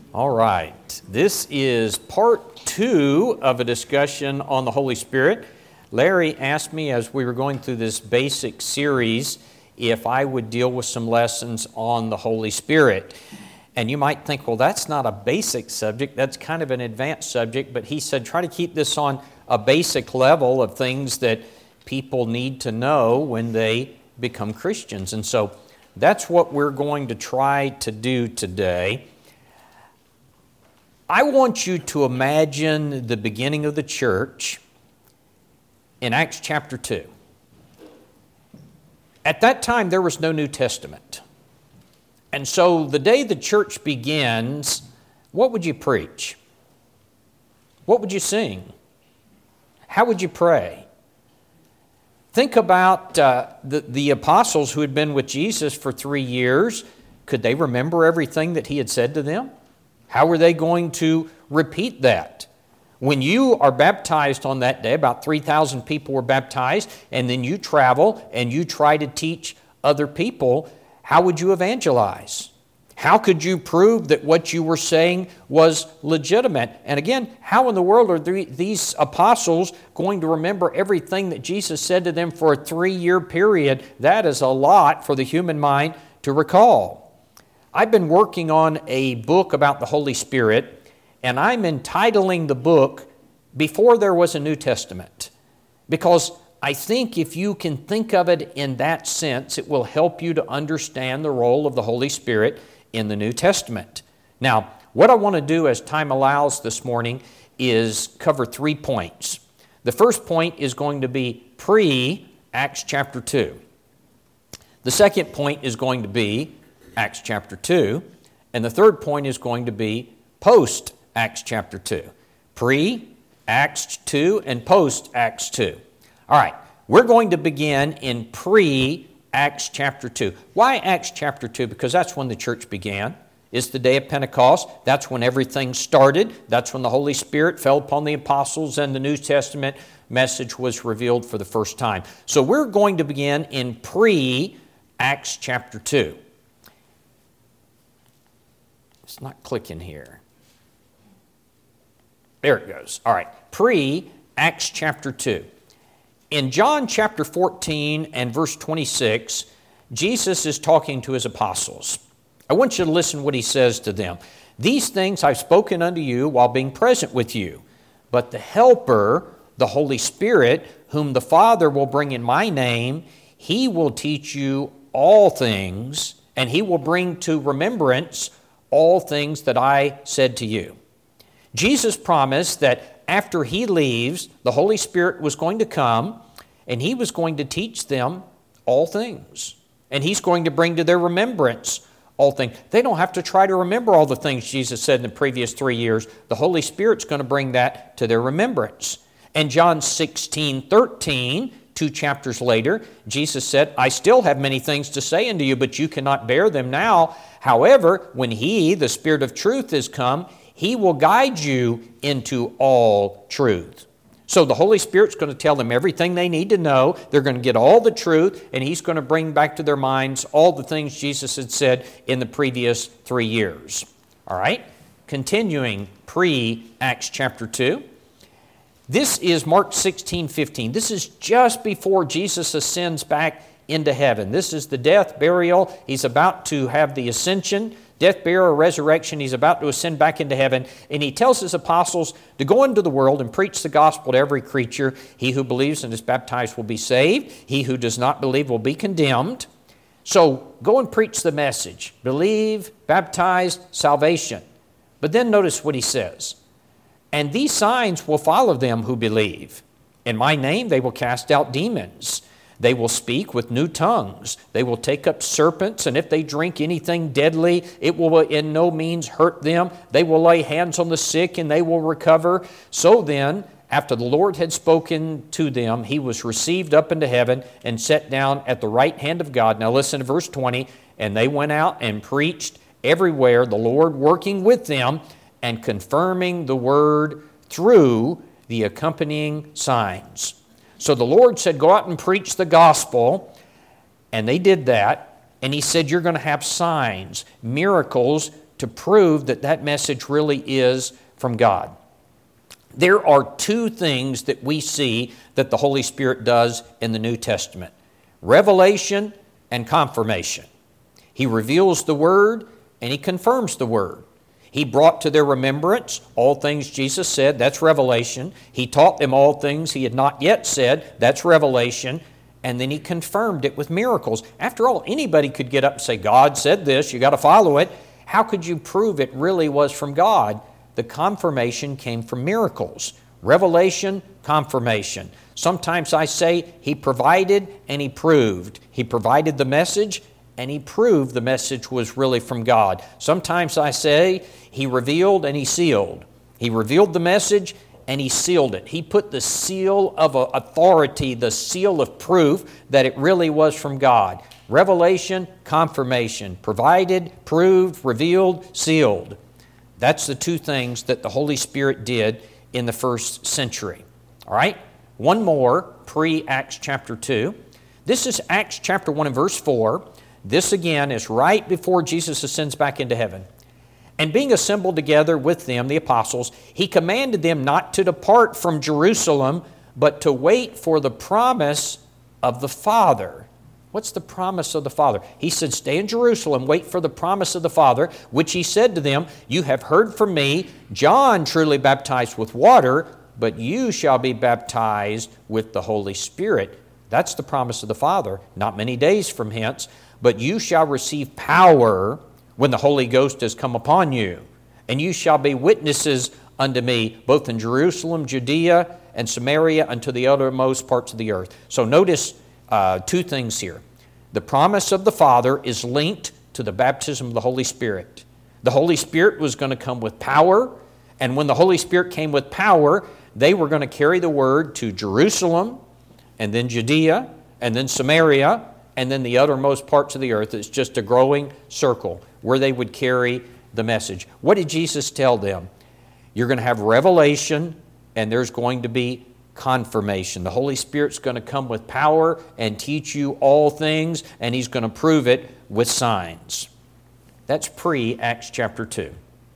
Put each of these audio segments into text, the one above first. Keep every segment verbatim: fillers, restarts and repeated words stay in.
All right, this is part two of a discussion on the Holy Spirit. Larry asked me as we were going through this basic series if I would deal with some lessons on the Holy Spirit. And you might think, well, that's not a basic subject, that's kind of an advanced subject, but he said try to keep this on a basic level of things that people need to know when they become Christians. And so that's what we're going to try to do today. I want you to imagine the beginning of the church in Acts chapter two. At that time, there was no New Testament. And so the day the church begins, what would you preach? What would you sing? How would you pray? Think about uh, the, the apostles who had been with Jesus for three years. Could they remember everything that he had said to them? How were they going to repeat that? When you are baptized on that day, about three thousand people were baptized, and then you travel and you try to teach other people, how would you evangelize? How could you prove that what you were saying was legitimate? And again, how in the world are these apostles going to remember everything that Jesus said to them for a three-year period? That is a lot for the human mind to recall. I've been working on a book about the Holy Spirit, and I'm entitling the book Before There Was a New Testament, because I think if you can think of it in that sense, it will help you to understand the role of the Holy Spirit in the New Testament. Now, what I want to do as time allows this morning is cover three points. The first point is going to be pre-Acts chapter two. The second point is going to be Acts chapter two. And the third point is going to be post-Acts chapter two. Pre-Acts two and post-Acts two. All right, we're going to begin in pre-Acts chapter two. Why Acts chapter two? Because that's when the church began. It's the day of Pentecost. That's when everything started. That's when the Holy Spirit fell upon the apostles and the New Testament message was revealed for the first time. So we're going to begin in pre-Acts chapter two. It's not clicking here. There it goes. All right. Pre-Acts chapter two. In John chapter fourteen and verse twenty-six, Jesus is talking to his apostles. I want you to listen what he says to them. These things I've spoken unto you while being present with you. But the Helper, the Holy Spirit, whom the Father will bring in my name, he will teach you all things, and he will bring to remembrance all things that I said to you. Jesus promised that after he leaves, the Holy Spirit was going to come and he was going to teach them all things. And he's going to bring to their remembrance all things. They don't have to try to remember all the things Jesus said in the previous three years. The Holy Spirit's going to bring that to their remembrance. And John sixteen thirteen, two chapters later, Jesus said, I still have many things to say unto you, but you cannot bear them now. However, when he, the Spirit of truth, is come, he will guide you into all truth. So the Holy Spirit's going to tell them everything they need to know. They're going to get all the truth, and he's going to bring back to their minds all the things Jesus had said in the previous three years. All right? Continuing pre-Acts chapter two. This is Mark sixteen fifteen. This is just before Jesus ascends back into heaven. This is the death, burial. He's about to have the ascension, death, burial, resurrection. He's about to ascend back into heaven. And he tells his apostles to go into the world and preach the gospel to every creature. He who believes and is baptized will be saved. He who does not believe will be condemned. So go and preach the message. Believe, baptized, salvation. But then notice what he says. And these signs will follow them who believe. In my name they will cast out demons. They will speak with new tongues. They will take up serpents, and if they drink anything deadly, it will in no means hurt them. They will lay hands on the sick, and they will recover. So then, after the Lord had spoken to them, he was received up into heaven and set down at the right hand of God. Now listen to verse twenty. And they went out and preached everywhere, the Lord working with them and confirming the word through the accompanying signs. So the Lord said, go out and preach the gospel. And they did that. And he said, you're going to have signs, miracles to prove that that message really is from God. There are two things that we see that the Holy Spirit does in the New Testament: revelation and confirmation. He reveals the Word and He confirms the Word. He brought to their remembrance all things Jesus said, that's revelation. He taught them all things He had not yet said, that's revelation. And then He confirmed it with miracles. After all, anybody could get up and say, God said this, you got to follow it. How could you prove it really was from God? The confirmation came from miracles. Revelation, confirmation. Sometimes I say He provided and He proved. He provided the message and He proved the message was really from God. Sometimes I say He revealed and He sealed. He revealed the message and He sealed it. He put the seal of authority, the seal of proof that it really was from God. Revelation, confirmation. Provided, proved, revealed, sealed. That's the two things that the Holy Spirit did in the first century. All right? One more, pre-Acts chapter two. This is Acts chapter one and verse four. This again is right before Jesus ascends back into heaven. And being assembled together with them, the apostles, He commanded them not to depart from Jerusalem, but to wait for the promise of the Father. What's the promise of the Father? He said, stay in Jerusalem, wait for the promise of the Father, which He said to them, you have heard from me, John truly baptized with water, but you shall be baptized with the Holy Spirit. That's the promise of the Father, not many days from hence. But you shall receive power when the Holy Ghost has come upon you. And you shall be witnesses unto me, both in Jerusalem, Judea, and Samaria, unto the uttermost parts of the earth. So notice uh, two things here. The promise of the Father is linked to the baptism of the Holy Spirit. The Holy Spirit was going to come with power. And when the Holy Spirit came with power, they were going to carry the word to Jerusalem, and then Judea, and then Samaria, and then the uttermost parts of the earth. It's just a growing circle where they would carry the message. What did Jesus tell them? You're going to have revelation and there's going to be confirmation. The Holy Spirit's going to come with power and teach you all things, and He's going to prove it with signs. That's pre-Acts chapter two.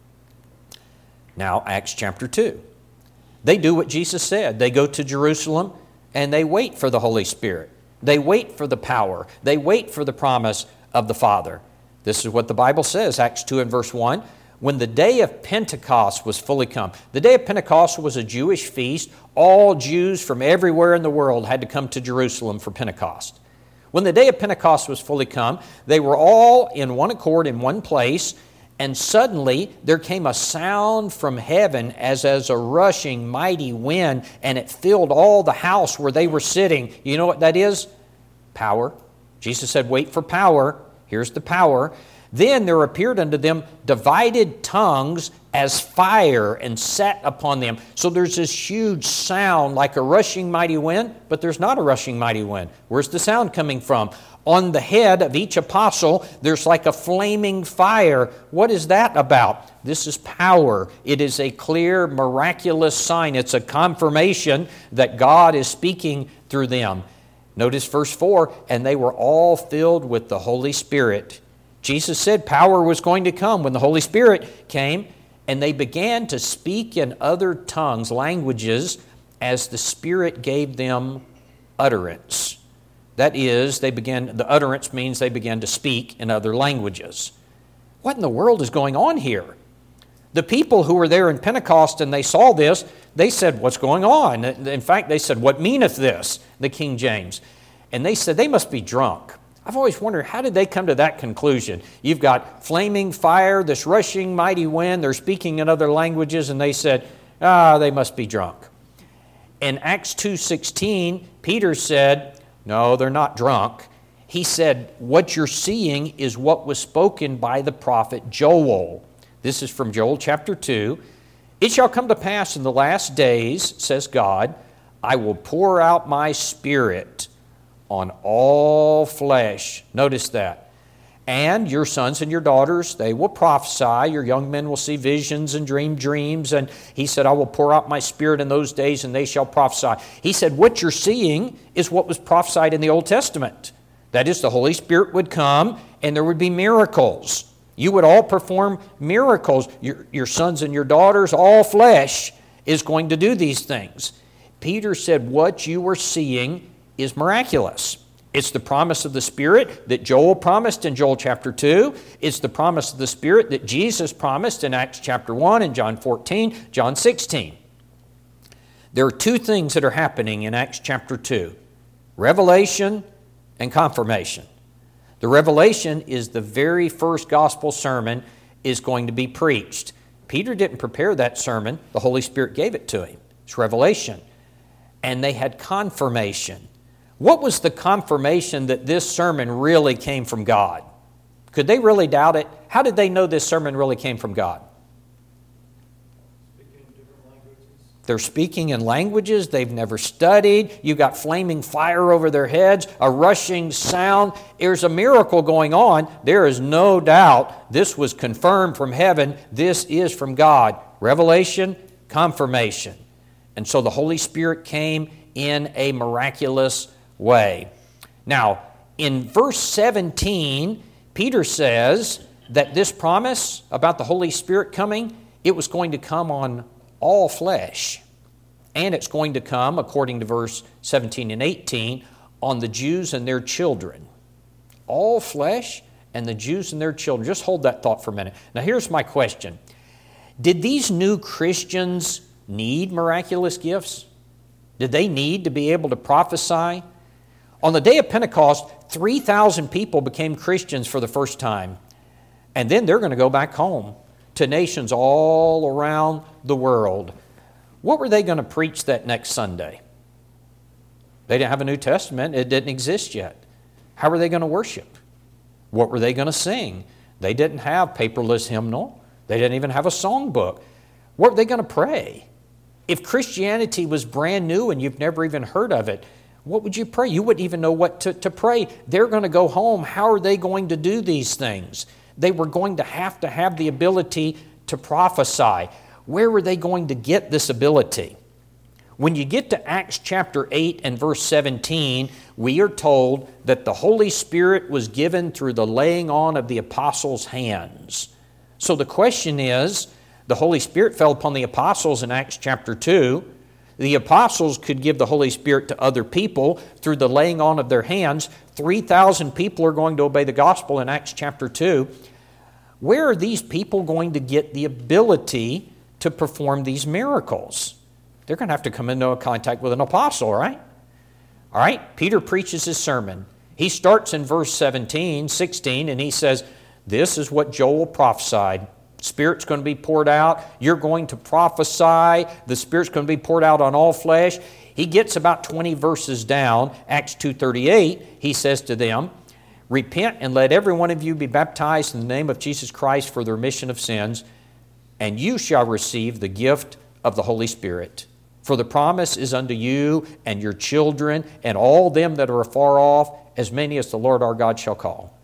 Now Acts chapter two. They do what Jesus said. They go to Jerusalem and they wait for the Holy Spirit. They wait for the power. They wait for the promise of the Father. This is what the Bible says, Acts two and verse one. When the day of Pentecost was fully come. The day of Pentecost was a Jewish feast. All Jews from everywhere in the world had to come to Jerusalem for Pentecost. When the day of Pentecost was fully come, they were all in one accord in one place, and suddenly there came a sound from heaven as as a rushing mighty wind, and it filled all the house where they were sitting. You know what that is? Power. Jesus said, wait for power. Here's the power. Then there appeared unto them divided tongues as fire, and sat upon them. So there's this huge sound like a rushing mighty wind, but there's not a rushing mighty wind. Where's the sound coming from? On the head of each apostle, there's like a flaming fire. What is that about? This is power. It is a clear, miraculous sign. It's a confirmation that God is speaking through them. Notice verse four, and they were all filled with the Holy Spirit. Jesus said power was going to come when the Holy Spirit came, and they began to speak in other tongues, languages, as the Spirit gave them utterance. That is, they began, the utterance means they began to speak in other languages. What in the world is going on here? The people who were there in Pentecost and they saw this, they said, what's going on? In fact, they said, what meaneth this? The King James. And they said, they must be drunk. I've always wondered, how did they come to that conclusion? You've got flaming fire, this rushing mighty wind, they're speaking in other languages, and they said, ah, they must be drunk. In Acts two sixteen, Peter said, no, they're not drunk. He said, what you're seeing is what was spoken by the prophet Joel. This is from Joel chapter two. It shall come to pass in the last days, says God, I will pour out my Spirit on all flesh. Notice that. And your sons and your daughters, they will prophesy. Your young men will see visions and dream dreams. And he said, I will pour out my Spirit in those days, and they shall prophesy. He said, what you're seeing is what was prophesied in the Old Testament. That is, the Holy Spirit would come, and there would be miracles. You would all perform miracles. Your, your sons and your daughters, all flesh is going to do these things. Peter said, what you are seeing is miraculous. It's the promise of the Spirit that Joel promised in Joel chapter two. It's the promise of the Spirit that Jesus promised in Acts chapter one and John fourteen, John sixteen. There are two things that are happening in Acts chapter two. Revelation and confirmation. The revelation is the very first gospel sermon is going to be preached. Peter didn't prepare that sermon. The Holy Spirit gave it to him. It's revelation. And they had confirmation. What was the confirmation that this sermon really came from God? Could they really doubt it? How did they know this sermon really came from God? They're speaking in languages they've never studied. You've got flaming fire over their heads, a rushing sound. There's a miracle going on. There is no doubt this was confirmed from heaven. This is from God. Revelation, confirmation. And so the Holy Spirit came in a miraculous way. Now, in verse seventeen, Peter says that this promise about the Holy Spirit coming, it was going to come on all flesh. And it's going to come, according to verse seventeen and eighteen, on the Jews and their children. All flesh and the Jews and their children. Just hold that thought for a minute. Now here's my question. Did these new Christians need miraculous gifts? Did they need to be able to prophesy? On the day of Pentecost, three thousand people became Christians for the first time. And then they're going to go back home to nations all around the world. What were they going to preach that next Sunday? They didn't have a New Testament. It didn't exist yet. How were they going to worship? What were they going to sing? They didn't have paperless hymnal. They didn't even have a songbook. What were they going to pray? If Christianity was brand new and you've never even heard of it, what would you pray? You wouldn't even know what to, to pray. They're going to go home. How are they going to do these things? They were going to have to have the ability to prophesy. Where were they going to get this ability? When you get to Acts chapter eight and verse seventeen, we are told that the Holy Spirit was given through the laying on of the apostles' hands. So the question is, the Holy Spirit fell upon the apostles in Acts chapter two. The apostles could give the Holy Spirit to other people through the laying on of their hands. three thousand people are going to obey the gospel in Acts chapter two. Where are these people going to get the ability to perform these miracles? They're going to have to come into contact with an apostle, right? All right, Peter preaches his sermon. He starts in verse seventeen, sixteen, and he says, this is what Joel prophesied. Spirit's going to be poured out. You're going to prophesy. The Spirit's going to be poured out on all flesh. He gets about twenty verses down. Acts two thirty-eight, he says to them, repent and let every one of you be baptized in the name of Jesus Christ for the remission of sins, and you shall receive the gift of the Holy Spirit. For the promise is unto you and your children and all them that are afar off, as many as the Lord our God shall call.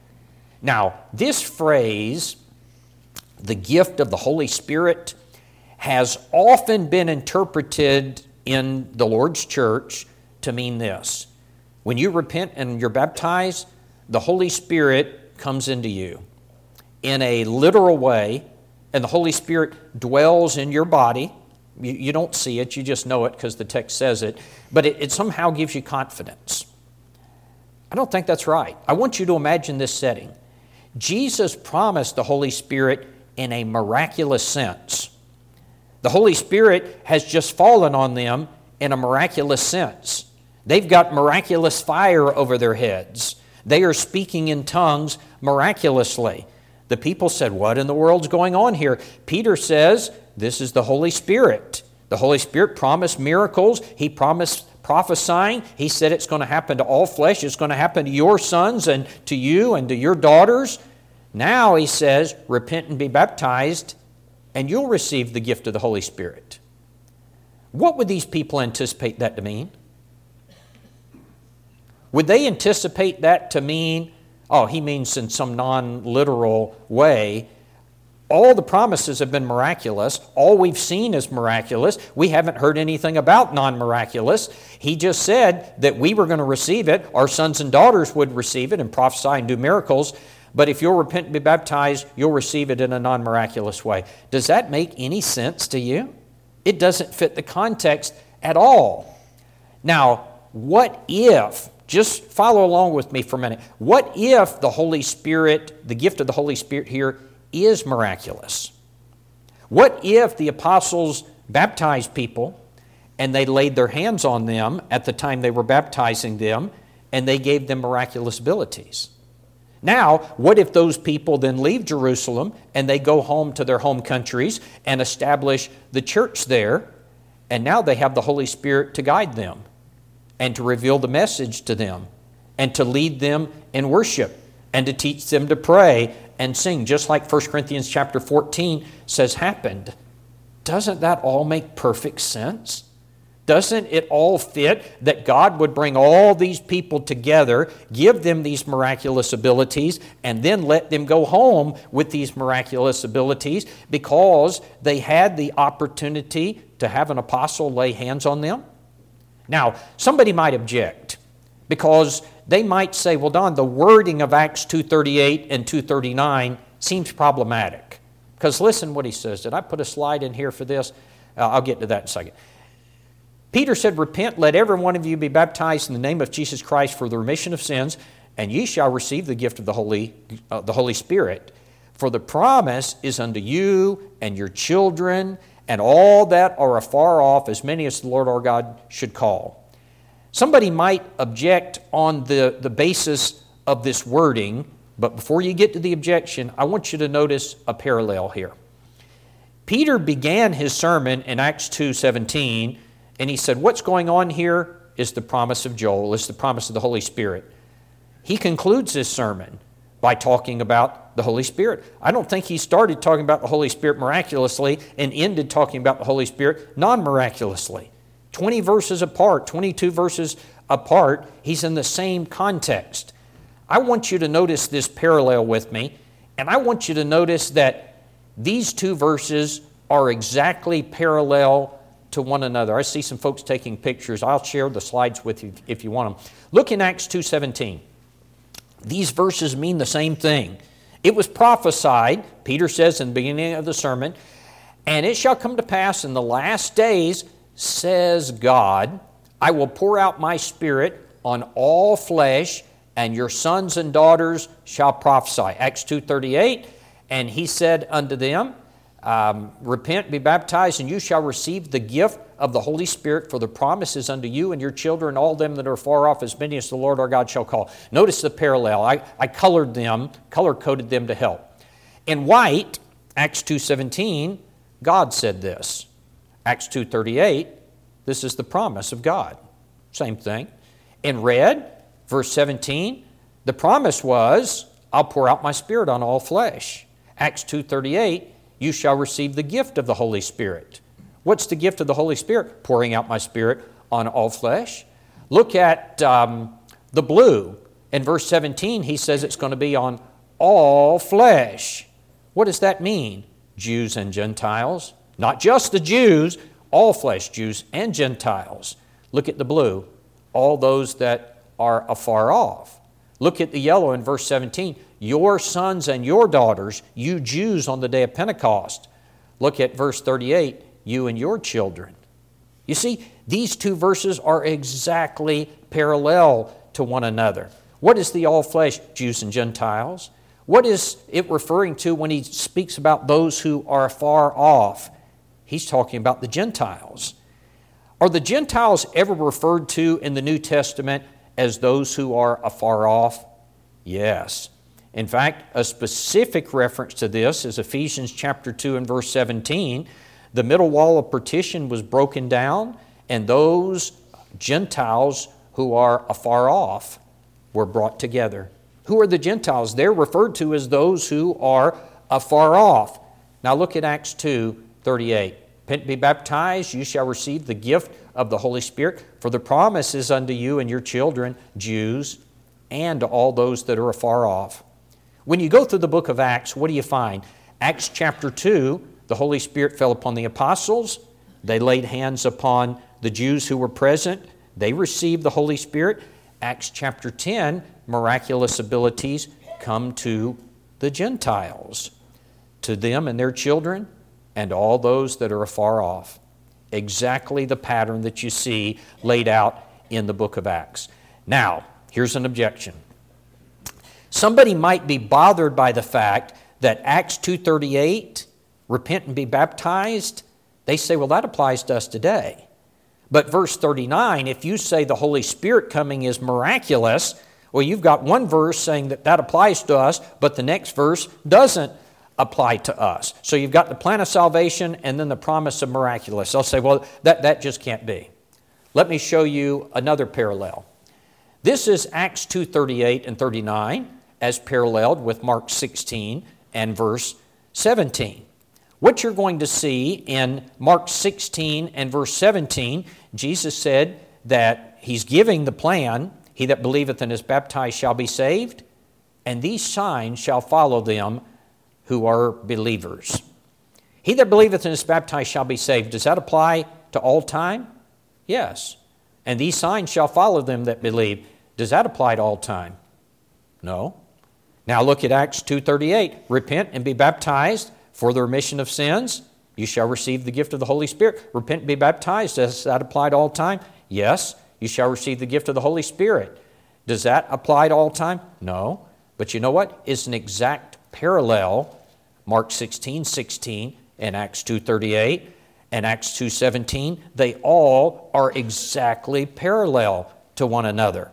Now, this phrase, the gift of the Holy Spirit, has often been interpreted in the Lord's church to mean this. When you repent and you're baptized, the Holy Spirit comes into you in a literal way, and the Holy Spirit dwells in your body. You, you don't see it, you just know it because the text says it, but it, it somehow gives you confidence. I don't think that's right. I want you to imagine this setting. Jesus promised the Holy Spirit in a miraculous sense. The Holy Spirit has just fallen on them in a miraculous sense. They've got miraculous fire over their heads. They are speaking in tongues miraculously. The people said, what in the world's going on here? Peter says, this is the Holy Spirit. The Holy Spirit promised miracles. He promised prophesying. He said it's going to happen to all flesh. It's going to happen to your sons and to you and to your daughters. Now he says, repent and be baptized, and you'll receive the gift of the Holy Spirit. What would these people anticipate that to mean? Would they anticipate that to mean, oh, he means in some non-literal way, all the promises have been miraculous. All we've seen is miraculous. We haven't heard anything about non-miraculous. He just said that we were going to receive it. Our sons and daughters would receive it and prophesy and do miracles. But if you'll repent and be baptized, you'll receive it in a non-miraculous way. Does that make any sense to you? It doesn't fit the context at all. Now, what if, just follow along with me for a minute, what if the Holy Spirit, the gift of the Holy Spirit here is miraculous? What if the apostles baptized people and they laid their hands on them at the time they were baptizing them and they gave them miraculous abilities? Now, what if those people then leave Jerusalem and they go home to their home countries and establish the church there, and now they have the Holy Spirit to guide them and to reveal the message to them and to lead them in worship and to teach them to pray and sing, just like First Corinthians chapter fourteen says happened? Doesn't that all make perfect sense? Doesn't it all fit that God would bring all these people together, give them these miraculous abilities, and then let them go home with these miraculous abilities because they had the opportunity to have an apostle lay hands on them? Now, somebody might object because they might say, well, Don, the wording of Acts two thirty-eight and two thirty-nine seems problematic. Because listen what he says. Did I put a slide in here for this? Uh, I'll get to that in a second. Peter said, repent, let every one of you be baptized in the name of Jesus Christ for the remission of sins, and ye shall receive the gift of the Holy, uh, the Holy Spirit. For the promise is unto you and your children, and all that are afar off, as many as the Lord our God should call. Somebody might object on the, the basis of this wording, but before you get to the objection, I want you to notice a parallel here. Peter began his sermon in Acts two seventeen, and he said, what's going on here is the promise of Joel, is the promise of the Holy Spirit. He concludes his sermon by talking about the Holy Spirit. I don't think he started talking about the Holy Spirit miraculously and ended talking about the Holy Spirit non-miraculously. twenty verses apart, twenty-two verses apart, he's in the same context. I want you to notice this parallel with me, and I want you to notice that these two verses are exactly parallel to one another. I see some folks taking pictures. I'll share the slides with you if you want them. Look in Acts two seventeen. These verses mean the same thing. It was prophesied, Peter says in the beginning of the sermon, and it shall come to pass in the last days, says God, I will pour out my Spirit on all flesh, and your sons and daughters shall prophesy. Acts two thirty-eight, and he said unto them, Um, repent, be baptized, and you shall receive the gift of the Holy Spirit, for the promise is unto you and your children, all them that are far off, as many as the Lord our God shall call. Notice the parallel. I, I colored them, color-coded them to help. In white, Acts two seventeen, God said this. Acts two thirty-eight, this is the promise of God. Same thing. In red, verse seventeen, the promise was, I'll pour out my Spirit on all flesh. Acts two thirty-eight, you shall receive the gift of the Holy Spirit. What's the gift of the Holy Spirit? Pouring out my Spirit on all flesh. Look at um, the blue. In verse seventeen, he says it's going to be on all flesh. What does that mean? Jews and Gentiles. Not just the Jews, all flesh, Jews and Gentiles. Look at the blue. All those that are afar off. Look at the yellow in verse seventeen. Your sons and your daughters, you Jews on the day of Pentecost. Look at verse thirty-eight. You and your children. You see, these two verses are exactly parallel to one another. What is the all flesh? Jews and Gentiles. What is it referring to when he speaks about those who are far off? He's talking about the Gentiles. Are the Gentiles ever referred to in the New Testament as those who are afar off? Yes. In fact, a specific reference to this is Ephesians chapter two and verse seventeen. The middle wall of partition was broken down, and those Gentiles who are afar off were brought together. Who are the Gentiles? They're referred to as those who are afar off. Now look at Acts two thirty-eight. Repent, be baptized, you shall receive the gift of the Holy Spirit, for the promise is unto you and your children, Jews, and to all those that are afar off. When you go through the book of Acts, what do you find? Acts chapter two, the Holy Spirit fell upon the apostles. They laid hands upon the Jews who were present. They received the Holy Spirit. Acts chapter ten, miraculous abilities. come to the Gentiles, to them and their children, and all those that are afar off. Exactly the pattern that you see laid out in the book of Acts. Now, here's an objection. Somebody might be bothered by the fact that Acts two thirty-eight, repent and be baptized, they say, well, that applies to us today. But verse thirty-nine, if you say the Holy Spirit coming is miraculous, well, you've got one verse saying that that applies to us, but the next verse doesn't apply to us. So you've got the plan of salvation and then the promise of miraculous. I'll say, well, that, that just can't be. Let me show you another parallel. This is Acts two thirty-eight and thirty-nine as paralleled with Mark sixteen and verse seventeen. What you're going to see in Mark sixteen and verse seventeen, Jesus said that he's giving the plan, he that believeth and is baptized shall be saved, and these signs shall follow them who are believers. He that believeth and is baptized shall be saved. Does that apply to all time? Yes. And these signs shall follow them that believe. Does that apply to all time? No. Now look at Acts two thirty-eight. Repent and be baptized for the remission of sins. You shall receive the gift of the Holy Spirit. Repent and be baptized. Does that apply to all time? Yes. You shall receive the gift of the Holy Spirit. Does that apply to all time? No. But you know what? It's an exact parallel. Mark sixteen sixteen and Acts two thirty-eight and Acts two seventeen, they all are exactly parallel to one another.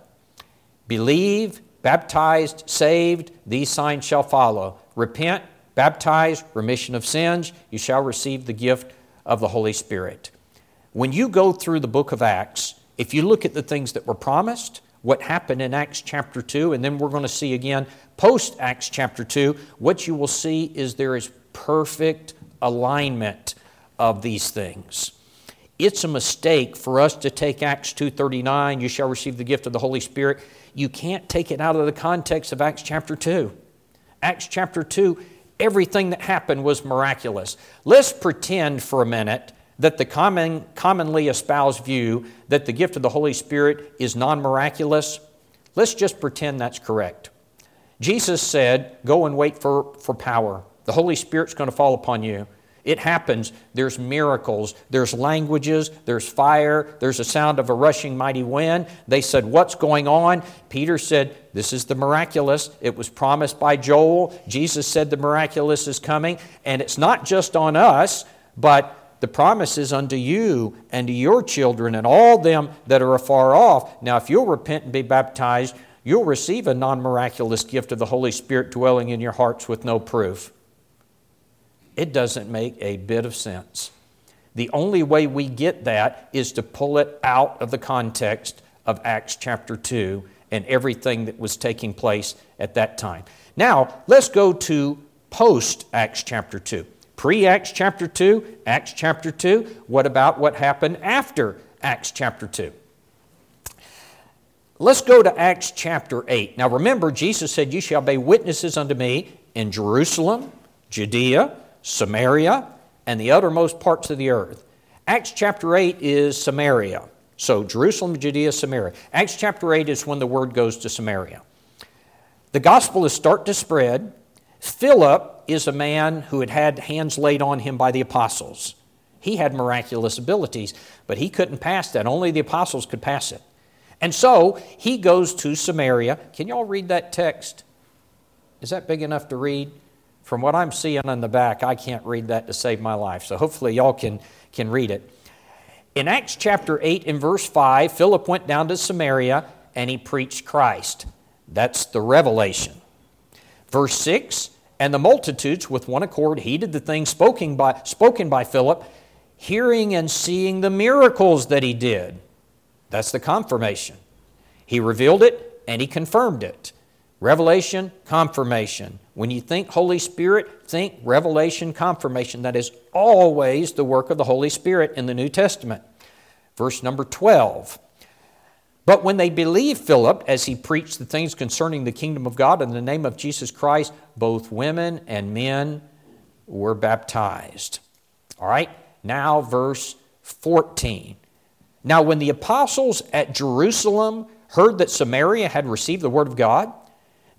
Believe, baptized, saved, these signs shall follow. Repent, baptized, remission of sins, you shall receive the gift of the Holy Spirit. When you go through the book of Acts, if you look at the things that were promised, what happened in Acts chapter two, and then we're going to see again post-Acts chapter two, what you will see is there is perfect alignment of these things. It's a mistake for us to take Acts two thirty-nine, you shall receive the gift of the Holy Spirit. You can't take it out of the context of Acts chapter two. Acts chapter two, everything that happened was miraculous. Let's pretend for a minute that the common, commonly espoused view that the gift of the Holy Spirit is non-miraculous. Let's just pretend that's correct. Jesus said, go and wait for, for power. The Holy Spirit's going to fall upon you. It happens. There's miracles. There's languages. There's fire. There's a sound of a rushing mighty wind. They said, what's going on? Peter said, this is the miraculous. It was promised by Joel. Jesus said the miraculous is coming. And it's not just on us, but the promise is unto you and to your children and all them that are afar off. Now, if you'll repent and be baptized, you'll receive a non-miraculous gift of the Holy Spirit dwelling in your hearts with no proof. It doesn't make a bit of sense. The only way we get that is to pull it out of the context of Acts chapter two and everything that was taking place at that time. Now, let's go to post-Acts chapter two. Pre-Acts chapter two, Acts chapter two. What about what happened after Acts chapter two? Let's go to Acts chapter eight. Now remember, Jesus said, you shall be witnesses unto me in Jerusalem, Judea, Samaria, and the uttermost parts of the earth. Acts chapter eight is Samaria. So Jerusalem, Judea, Samaria. Acts chapter eight is when the word goes to Samaria. The gospel is start to spread. Philip is a man who had had hands laid on him by the apostles. He had miraculous abilities, but he couldn't pass that. Only the apostles could pass it. And so he goes to Samaria. Can y'all read that text? Is that big enough to read? From what I'm seeing on the back, I can't read that to save my life. So hopefully y'all can, can read it. In Acts chapter eight and verse five, Philip went down to Samaria and he preached Christ. That's the revelation. Verse six, and the multitudes with one accord heeded the things spoken by, spoken by Philip, hearing and seeing the miracles that he did. That's the confirmation. He revealed it and he confirmed it. Revelation, confirmation. When you think Holy Spirit, think revelation, confirmation. That is always the work of the Holy Spirit in the New Testament. Verse number twelve. But when they believed Philip as he preached the things concerning the kingdom of God in the name of Jesus Christ, both women and men were baptized. All right, now verse fourteen. Now when the apostles at Jerusalem heard that Samaria had received the word of God,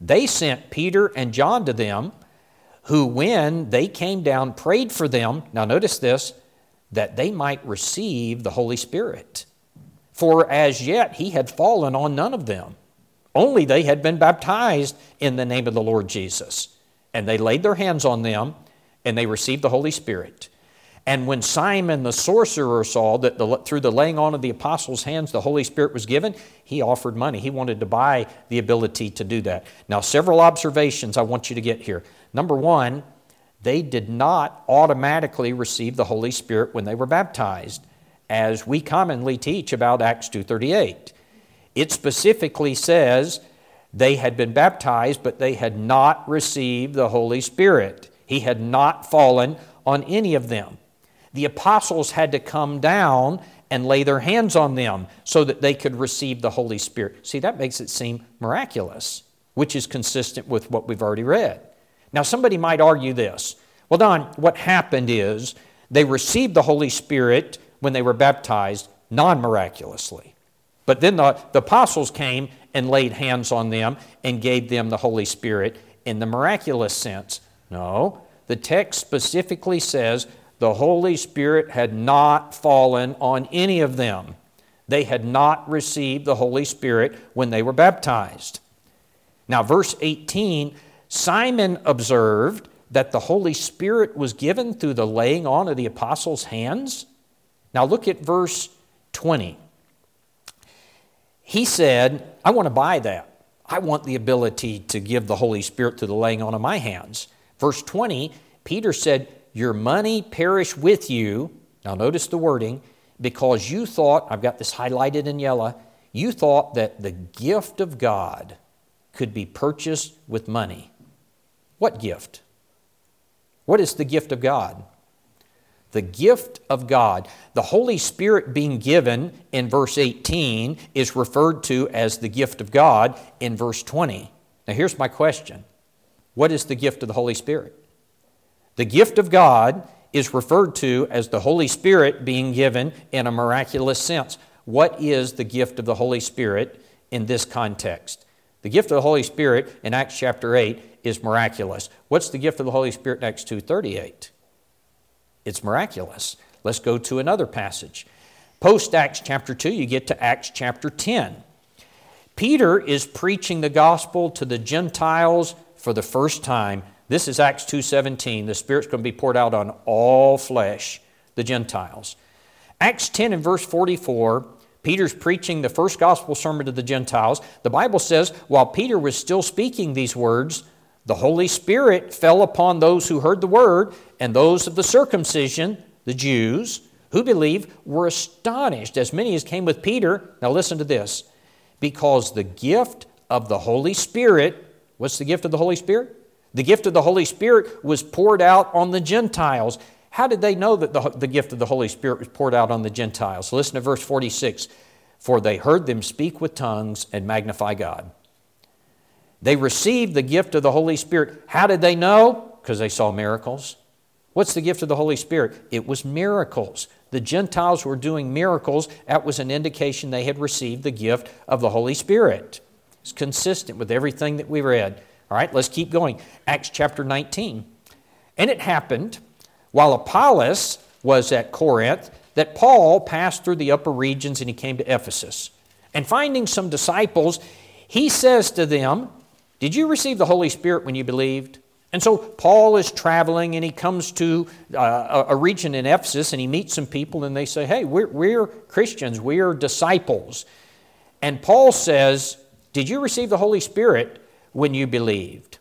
They sent Peter and John to them, who when they came down prayed for them, now notice this, that they might receive the Holy Spirit. For as yet he had fallen on none of them. Only they had been baptized in the name of the Lord Jesus. And they laid their hands on them, and they received the Holy Spirit. And when Simon the sorcerer saw that the, through the laying on of the apostles' hands the Holy Spirit was given, he offered money. He wanted to buy the ability to do that. Now, several observations I want you to get here. Number one, they did not automatically receive the Holy Spirit when they were baptized, as we commonly teach about Acts two thirty-eight. It specifically says they had been baptized, but they had not received the Holy Spirit. He had not fallen on any of them. The apostles had to come down and lay their hands on them so that they could receive the Holy Spirit. See, that makes it seem miraculous, which is consistent with what we've already read. Now, somebody might argue this. Well, Don, what happened is they received the Holy Spirit when they were baptized non-miraculously. But then the, the apostles came and laid hands on them and gave them the Holy Spirit in the miraculous sense. No, the text specifically says the Holy Spirit had not fallen on any of them. They had not received the Holy Spirit when they were baptized. Now, verse eighteen, Simon observed that the Holy Spirit was given through the laying on of the apostles' hands. Now, look at verse twenty. He said, I want to buy that. I want the ability to give the Holy Spirit through the laying on of my hands. Verse twenty, Peter said, your money perish with you. Now notice the wording, because you thought, I've got this highlighted in yellow, you thought that the gift of God could be purchased with money. What gift? What is the gift of God? The gift of God. The Holy Spirit being given in verse eighteen is referred to as the gift of God in verse twenty. Now here's my question. What is the gift of the Holy Spirit? The gift of God is referred to as the Holy Spirit being given in a miraculous sense. What is the gift of the Holy Spirit in this context? The gift of the Holy Spirit in Acts chapter eight is miraculous. What's the gift of the Holy Spirit in Acts two thirty-eight? It's miraculous. Let's go to another passage. Post-Acts chapter two, you get to Acts chapter ten. Peter is preaching the gospel to the Gentiles for the first time. This is Acts two seventeen. The Spirit's going to be poured out on all flesh, the Gentiles. Acts ten and verse forty-four, Peter's preaching the first gospel sermon to the Gentiles. The Bible says, while Peter was still speaking these words, the Holy Spirit fell upon those who heard the word, and those of the circumcision, the Jews, who believed, were astonished, as many as came with Peter. Now listen to this. Because the gift of the Holy Spirit, what's the gift of the Holy Spirit? The gift of the Holy Spirit was poured out on the Gentiles. How did they know that the, the gift of the Holy Spirit was poured out on the Gentiles? Listen to verse forty-six. For they heard them speak with tongues and magnify God. They received the gift of the Holy Spirit. How did they know? Because they saw miracles. What's the gift of the Holy Spirit? It was miracles. The Gentiles were doing miracles. That was an indication they had received the gift of the Holy Spirit. It's consistent with everything that we read. All right, let's keep going. Acts chapter nineteen. And it happened, while Apollos was at Corinth, that Paul passed through the upper regions and he came to Ephesus. And finding some disciples, he says to them, did you receive the Holy Spirit when you believed? And so Paul is traveling and he comes to uh, a region in Ephesus and he meets some people and they say, hey, we're, we're Christians, we're disciples. And Paul says, did you receive the Holy Spirit when you believed?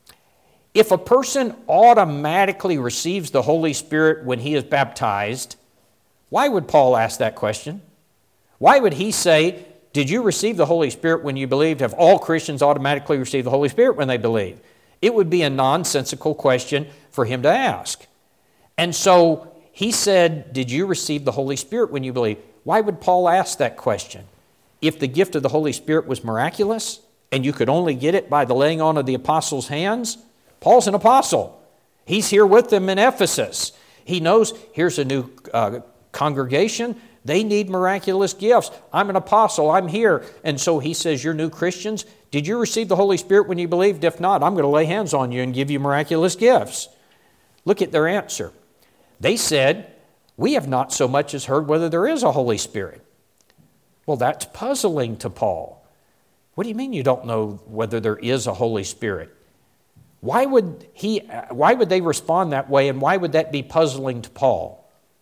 If a person automatically receives the Holy Spirit when he is baptized, why would Paul ask that question? Why would he say, did you receive the Holy Spirit when you believed? Have all Christians automatically received the Holy Spirit when they believe? It would be a nonsensical question for him to ask. And so he said, did you receive the Holy Spirit when you believed? Why would Paul ask that question? If the gift of the Holy Spirit was miraculous and you could only get it by the laying on of the apostles' hands, Paul's an apostle. He's here with them in Ephesus. He knows here's a new uh, congregation. They need miraculous gifts. I'm an apostle. I'm here. And so he says, you're new Christians. Did you receive the Holy Spirit when you believed? If not, I'm going to lay hands on you and give you miraculous gifts. Look at their answer. They said, we have not so much as heard whether there is a Holy Spirit. Well, that's puzzling to Paul. What do you mean you don't know whether there is a Holy Spirit? Why would he, why would they respond that way, and why would that be puzzling to Paul?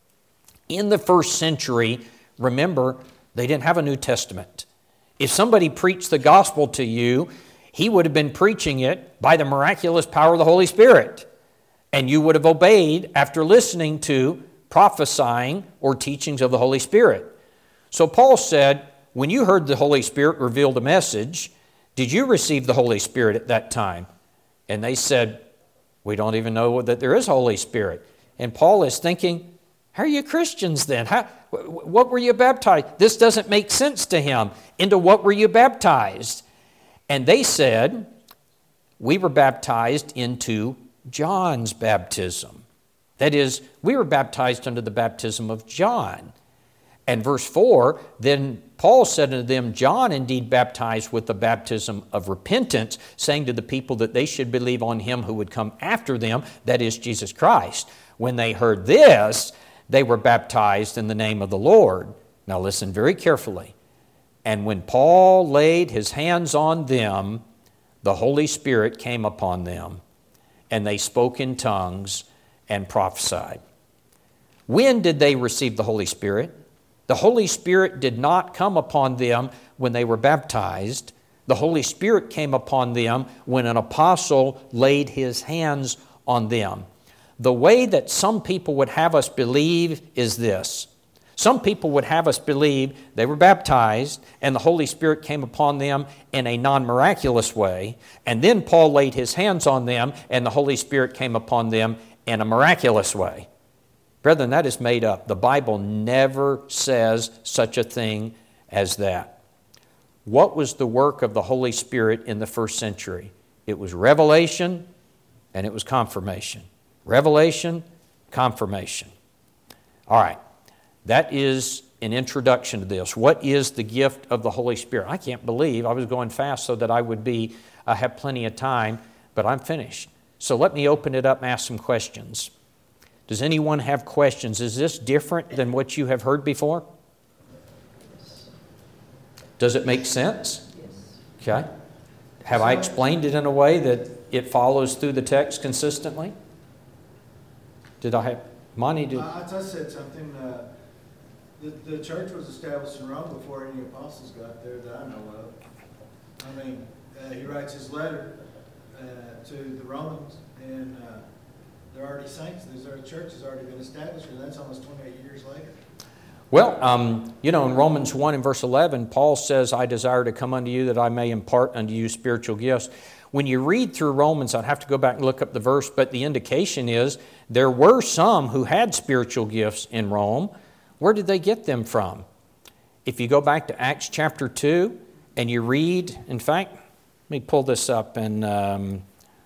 In the first century, remember, they didn't have a New Testament. If somebody preached the gospel to you, he would have been preaching it by the miraculous power of the Holy Spirit. And you would have obeyed after listening to prophesying or teachings of the Holy Spirit. So Paul said, when you heard the Holy Spirit reveal the message, did you receive the Holy Spirit at that time? And they said, we don't even know that there is a Holy Spirit. And Paul is thinking, how are you Christians then? How, what were you baptized? This doesn't make sense to him. Into what were you baptized? And they said, we were baptized into John's baptism. That is, we were baptized under the baptism of John. And verse four, then Paul said unto them, John indeed baptized with the baptism of repentance, saying to the people that they should believe on him who would come after them, that is Jesus Christ. When they heard this, they were baptized in the name of the Lord. Now listen very carefully. And when Paul laid his hands on them, the Holy Spirit came upon them, and they spoke in tongues and prophesied. When did they receive the Holy Spirit? The Holy Spirit did not come upon them when they were baptized. The Holy Spirit came upon them when an apostle laid his hands on them. The way that some people would have us believe is this. Some people would have us believe they were baptized and the Holy Spirit came upon them in a non-miraculous way, and then Paul laid his hands on them and the Holy Spirit came upon them in a miraculous way. Brethren, that is made up. The Bible never says such a thing as that. What was the work of the Holy Spirit in the first century? It was revelation and it was confirmation. Revelation, confirmation. All right, that is an introduction to this. What is the gift of the Holy Spirit? I can't believe I was going fast so that I would be, I have plenty of time, but I'm finished. So let me open it up and ask some questions. Does anyone have questions? Is this different than what you have heard before? Does it make sense? Yes. Okay. Have I explained it in a way that it follows through the text consistently? Did I have, Monty, did... I just said something. Uh, the, the church was established in Rome before any apostles got there that I know of. I mean, uh, he writes his letter uh, to the Romans, and uh, they're already saints. Their church has already been established, and that's almost twenty-eight years later. Well, um, you know, in Romans one and verse eleven, Paul says, I desire to come unto you that I may impart unto you spiritual gifts. When you read through Romans, I'd have to go back and look up the verse, but the indication is there were some who had spiritual gifts in Rome. Where did they get them from? If you go back to Acts chapter two and you read, in fact, let me pull this up and... Um,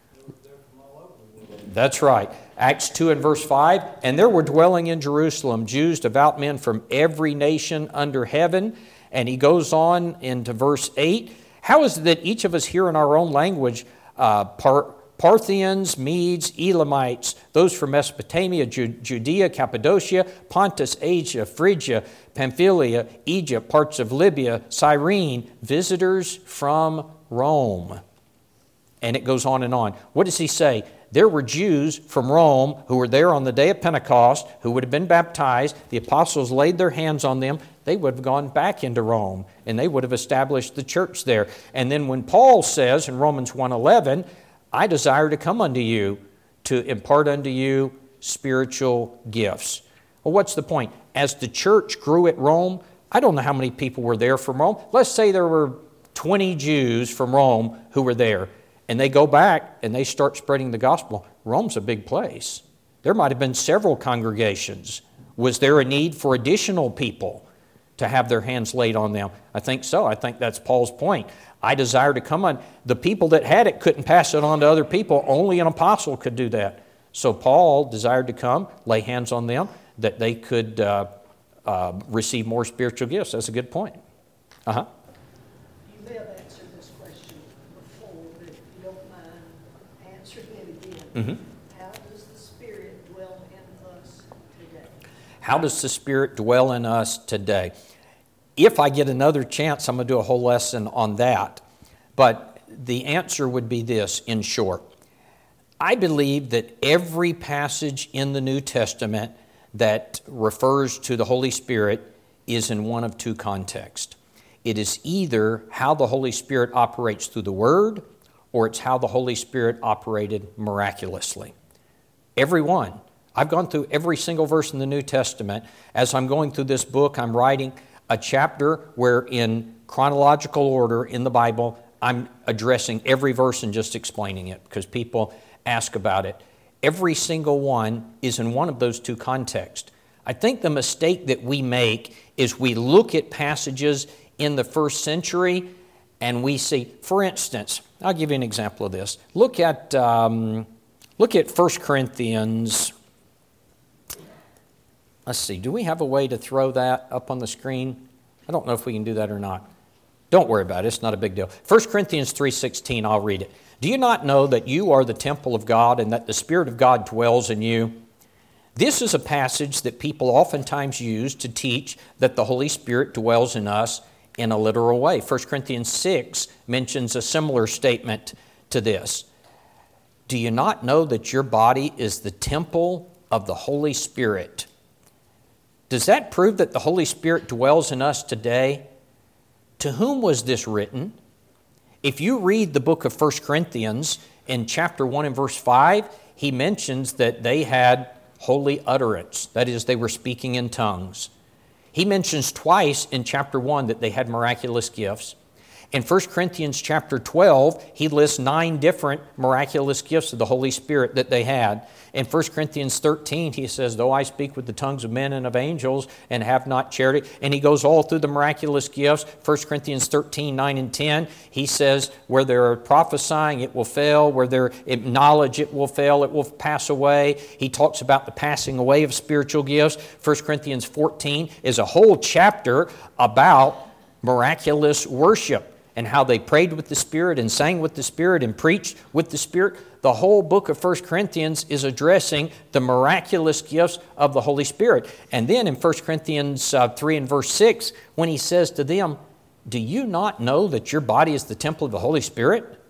That's right. Acts two and verse five. And there were dwelling in Jerusalem Jews, devout men from every nation under heaven. And he goes on into verse eight. How is it that each of us hear in our own language, uh, Par- Parthians, Medes, Elamites, those from Mesopotamia, Ju- Judea, Cappadocia, Pontus, Asia, Phrygia, Pamphylia, Egypt, parts of Libya, Cyrene, visitors from Rome? And it goes on and on. What does he say? There were Jews from Rome who were there on the day of Pentecost, who would have been baptized. The apostles laid their hands on them. They would have gone back into Rome, and they would have established the church there. And then when Paul says in Romans one eleven, I desire to come unto you to impart unto you spiritual gifts. Well, what's the point? As the church grew at Rome, I don't know how many people were there from Rome. Let's say there were twenty Jews from Rome who were there. And they go back and they start spreading the gospel. Rome's a big place. There might have been several congregations. Was there a need for additional people to have their hands laid on them? I think so. I think that's Paul's point. I desire to come on. The people that had it couldn't pass it on to other people. Only an apostle could do that. So Paul desired to come, lay hands on them, that they could uh, uh, receive more spiritual gifts. That's a good point. Uh-huh. You may have answered this question before, but if you don't mind answering it again. Mm-hmm. How does the Spirit dwell in us today? How does the Spirit dwell in us today? If I get another chance, I'm going to do a whole lesson on that. But the answer would be this, in short. I believe that every passage in the New Testament that refers to the Holy Spirit is in one of two contexts. It is either how the Holy Spirit operates through the Word, or it's how the Holy Spirit operated miraculously. Every one. I've gone through every single verse in the New Testament. As I'm going through this book, I'm writing a chapter where in chronological order in the Bible, I'm addressing every verse and just explaining it because people ask about it. Every single one is in one of those two contexts. I think the mistake that we make is we look at passages in the first century and we see, for instance, I'll give you an example of this. Look at um, look at First Corinthians. Let's see, do we have a way to throw that up on the screen? I don't know if we can do that or not. Don't worry about it, it's not a big deal. First Corinthians three sixteen, I'll read it. Do you not know that you are the temple of God and that the Spirit of God dwells in you? This is a passage that people oftentimes use to teach that the Holy Spirit dwells in us in a literal way. First Corinthians six mentions a similar statement to this. Do you not know that your body is the temple of the Holy Spirit? Does that prove that the Holy Spirit dwells in us today? To whom was this written? If you read the book of First Corinthians in chapter one and verse five, he mentions that they had holy utterance. That is, they were speaking in tongues. He mentions twice in chapter one that they had miraculous gifts. In First Corinthians chapter twelve, he lists nine different miraculous gifts of the Holy Spirit that they had. In First Corinthians thirteen, he says, though I speak with the tongues of men and of angels and have not charity. And he goes all through the miraculous gifts. First Corinthians thirteen, nine and ten, he says, where they're prophesying, it will fail. Where they're in knowledge, it will fail. It will pass away. He talks about the passing away of spiritual gifts. First Corinthians fourteen is a whole chapter about miraculous worship and how they prayed with the Spirit and sang with the Spirit and preached with the Spirit. The whole book of First Corinthians is addressing the miraculous gifts of the Holy Spirit. And then in First Corinthians uh, three and verse six, when he says to them, do you not know that your body is the temple of the Holy Spirit?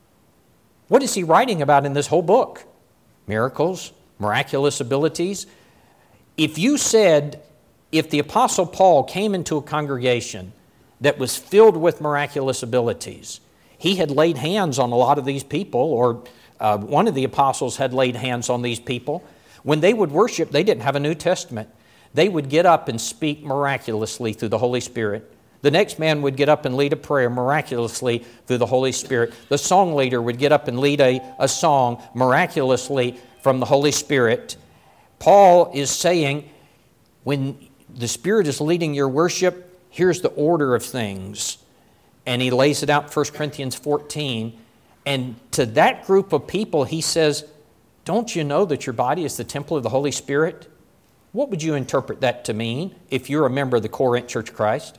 What is he writing about in this whole book? Miracles, miraculous abilities. If you said, if the Apostle Paul came into a congregation that was filled with miraculous abilities, he had laid hands on a lot of these people, or uh, one of the apostles had laid hands on these people. When they would worship, they didn't have a New Testament. They would get up and speak miraculously through the Holy Spirit. The next man would get up and lead a prayer miraculously through the Holy Spirit. The song leader would get up and lead a, a song miraculously from the Holy Spirit. Paul is saying, when the Spirit is leading your worship, here's the order of things. And he lays it out in First Corinthians fourteen. And to that group of people, he says, don't you know that your body is the temple of the Holy Spirit? What would you interpret that to mean if you're a member of the Corinth Church of Christ?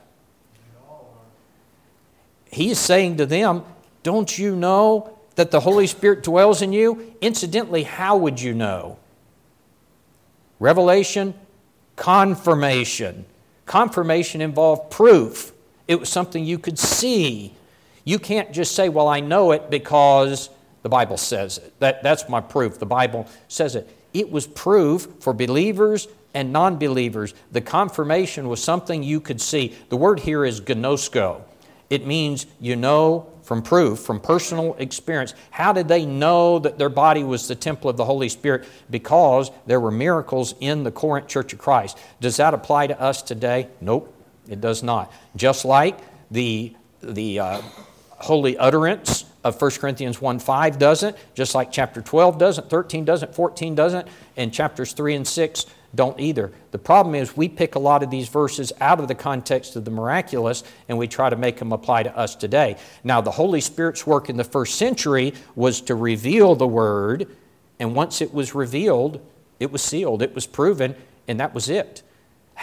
He's saying to them, don't you know that the Holy Spirit dwells in you? Incidentally, how would you know? Revelation, confirmation. Confirmation involved proof. It was something you could see. You can't just say, well, I know it because the Bible says it. That, that's my proof. The Bible says it. It was proof for believers and non-believers. The confirmation was something you could see. The word here is gnosko. It means you know from proof, from personal experience. How did they know that their body was the temple of the Holy Spirit? Because there were miracles in the Corinth Church of Christ. Does that apply to us today? Nope, it does not. Just like the, the uh, holy utterance of First Corinthians one five doesn't, just like chapter twelve doesn't, thirteen doesn't, fourteen doesn't, and chapters three and six don't either. The problem is we pick a lot of these verses out of the context of the miraculous and we try to make them apply to us today. Now, the Holy Spirit's work in the first century was to reveal the Word, and once it was revealed, it was sealed, it was proven, and that was it.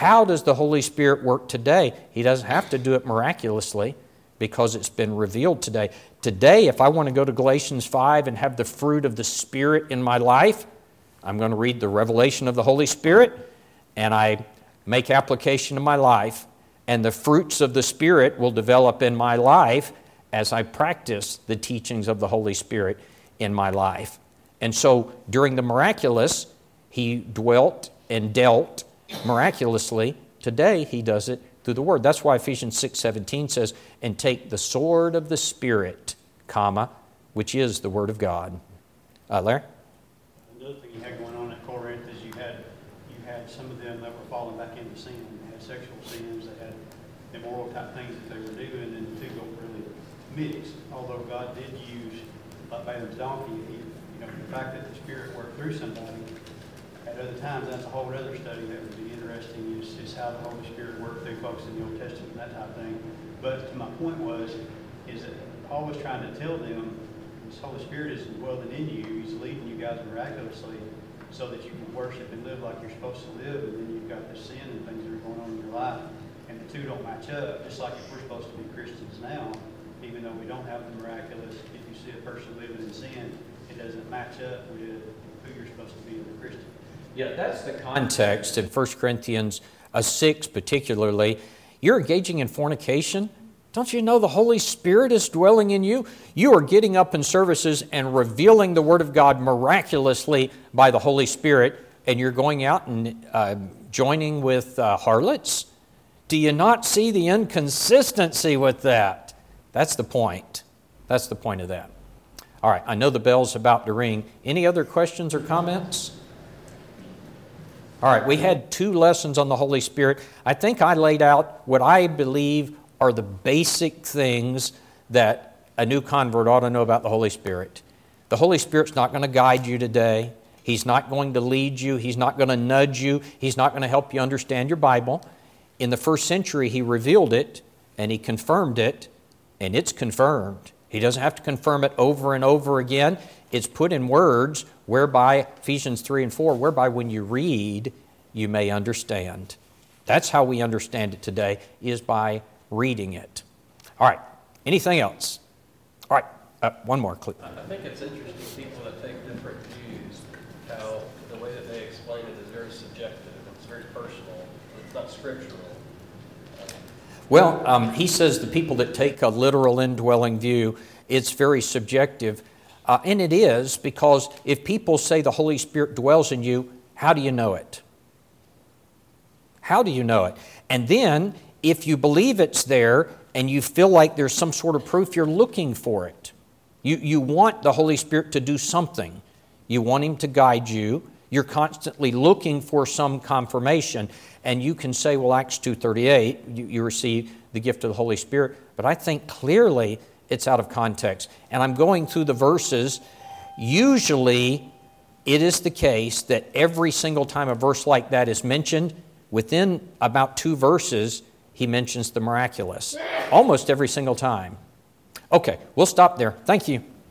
How does the Holy Spirit work today? He doesn't have to do it miraculously because it's been revealed today. Today, if I want to go to Galatians five and have the fruit of the Spirit in my life, I'm going to read the revelation of the Holy Spirit, and I make application to my life, and the fruits of the Spirit will develop in my life as I practice the teachings of the Holy Spirit in my life. And so during the miraculous, He dwelt and dealt miraculously. Today, He does it through the Word. That's why Ephesians six seventeen says, and take the sword of the Spirit, comma, which is the Word of God. Uh, Larry? Another thing you had going on at Corinth is you had you had some of them that were falling back into sin. They had sexual sins, they had immoral type things that they were doing, and the two don't really mix. Although God did use, like Balaam's donkey, he, you know, the fact that the Spirit worked through somebody at other times, that's a whole other study that would be interesting, is, is how the Holy Spirit worked through folks in the Old Testament and that type of thing. But to my point was, is that Paul was trying to tell them, this Holy Spirit is dwelling in you, He's leading you guys miraculously so that you can worship and live like you're supposed to live, and then you've got the sin and things that are going on in your life, and the two don't match up. Just like if we're supposed to be Christians now, even though we don't have the miraculous, if you see a person living in sin, it doesn't match up with who you're supposed to be as a Christian. Yeah, that's the context in First Corinthians six particularly. You're engaging in fornication. Don't you know the Holy Spirit is dwelling in you? You are getting up in services and revealing the Word of God miraculously by the Holy Spirit, and you're going out and uh, joining with uh, harlots? Do you not see the inconsistency with that? That's the point. That's the point of that. All right, I know the bell's about to ring. Any other questions or comments? All right, we had two lessons on the Holy Spirit. I think I laid out what I believe are the basic things that a new convert ought to know about the Holy Spirit. The Holy Spirit's not going to guide you today. He's not going to lead you. He's not going to nudge you. He's not going to help you understand your Bible. In the first century, He revealed it, and He confirmed it, and it's confirmed. He doesn't have to confirm it over and over again. It's put in words whereby, Ephesians three and four, whereby when you read, you may understand. That's how we understand it today, is by reading it. All right, anything else? All right, uh, one more clip. I think it's interesting, people that take different views, how the way that they explain it is very subjective, it's very personal, it's not scriptural. Well, um, he says the people that take a literal indwelling view, it's very subjective. Uh, and it is, because if people say the Holy Spirit dwells in you, how do you know it? How do you know it? And then, if you believe it's there and you feel like there's some sort of proof, you're looking for it. You, you want the Holy Spirit to do something. You want Him to guide you. You're constantly looking for some confirmation. And you can say, well, Acts two thirty-eight, you, you receive the gift of the Holy Spirit. But I think clearly it's out of context. And I'm going through the verses. Usually, it is the case that every single time a verse like that is mentioned, within about two verses, he mentions the miraculous. Almost every single time. Okay, we'll stop there. Thank you.